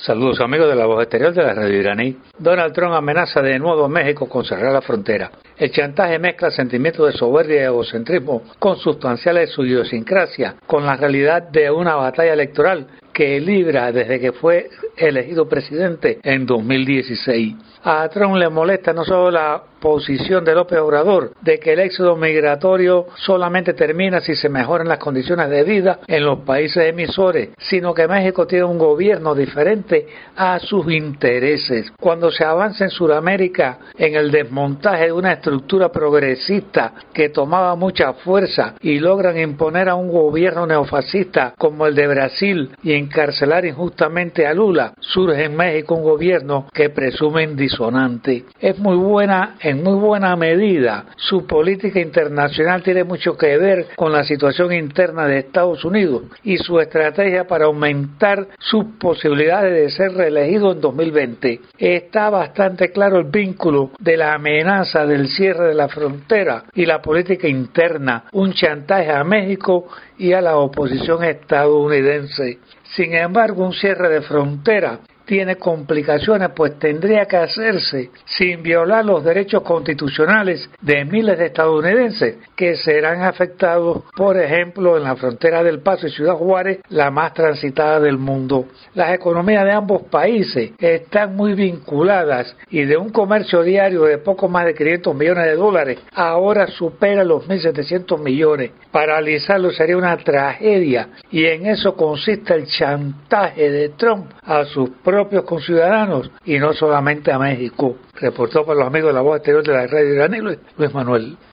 Saludos amigos de la voz exterior de la radio iraní. Donald Trump amenaza de nuevo a México con cerrar la frontera. El chantaje mezcla sentimientos de soberbia y egocentrismo consubstanciales de su idiosincrasia con la realidad de una batalla electoral que libra desde que fue elegido presidente en 2016. A Trump le molesta no solo la posición de López Obrador de que el éxodo migratorio solamente termina si se mejoran las condiciones de vida en los países emisores, sino que México tiene un gobierno diferente a sus intereses. Cuando se avanza en Sudamérica en el desmontaje de una estructura progresista que tomaba mucha fuerza y logran imponer a un gobierno neofascista como el de Brasil y encarcelar injustamente a Lula, surge en México un gobierno que presume disonante. En muy buena medida, su política internacional tiene mucho que ver con la situación interna de Estados Unidos y su estrategia para aumentar sus posibilidades de ser reelegido en 2020. Está bastante claro el vínculo de la amenaza del cierre de la frontera y la política interna, un chantaje a México y a la oposición estadounidense. Sin embargo, un cierre de frontera tiene complicaciones, pues tendría que hacerse sin violar los derechos constitucionales de miles de estadounidenses que serán afectados, por ejemplo, en la frontera del Paso y Ciudad Juárez, la más transitada del mundo. Las economías de ambos países están muy vinculadas y de un comercio diario de poco más de 500 millones de dólares, ahora supera los 1.700 millones. Paralizarlo sería una tragedia y en eso consiste el chantaje de Trump a sus propios conciudadanos y no solamente a México. Reportó para los amigos de la voz exterior de la radio iraní Luis Manuel.